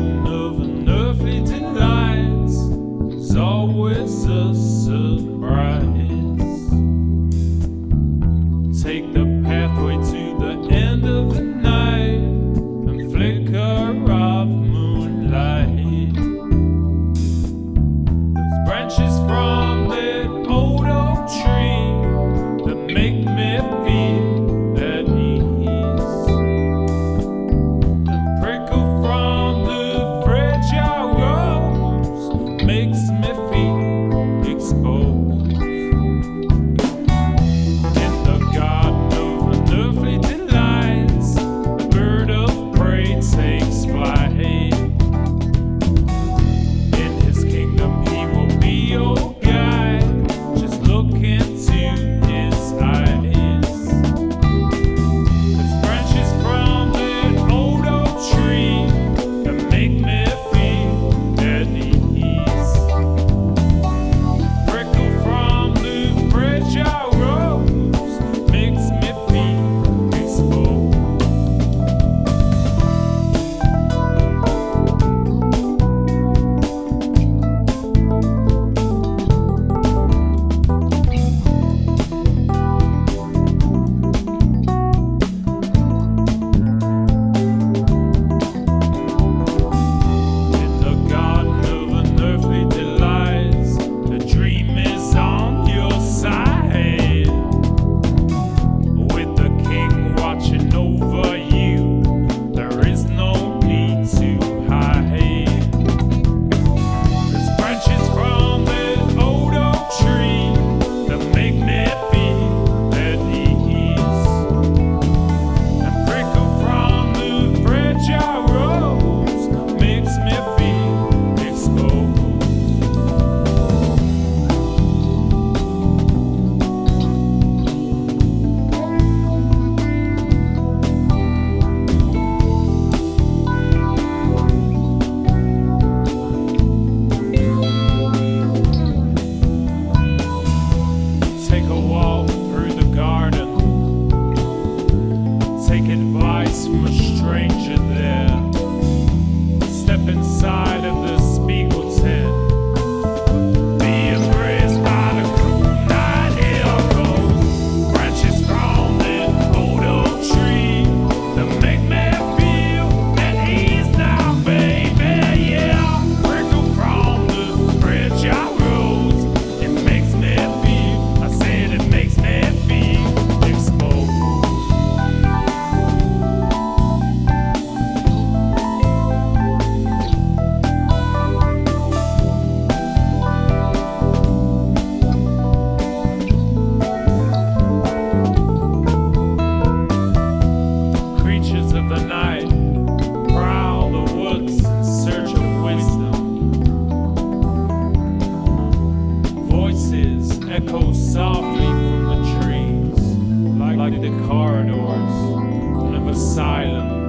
garden of unearthly delights is always a surprise. Take the pathway to the end of the night and flicker of moonlight. Those branches from that old oak tree that make me feel at ease, and prickle from the fragile rose makes me feel exposed. In the garden of unearthly delights, the bird of prey takes flight. In his kingdom he will be your guide. Just look into his eyes. 'Cause branches from that old oak tree that make me feel at ease, prickle from the fragile rose makes me feel exposed. In the garden of unearthly delights, the dream is on your side. With the king watching over you, there is no need to hide. There's branches from that old oak tree that make me feel at ease, and prickle from the fragile rose makes me feel exposed. Take a walk through the garden. Take advice from a stranger there. Step inside of the Spiegel tent. Be embraced by the cool night air cold. Branches from that old oak tree that make me feel at ease now, baby. Yeah, prickle from the fragile rose. It makes me feel. I said it makes me feel exposed. Creatures of the night prowl the woods in search of wisdom. Voices echo softly from the trees, like the corridors of a silent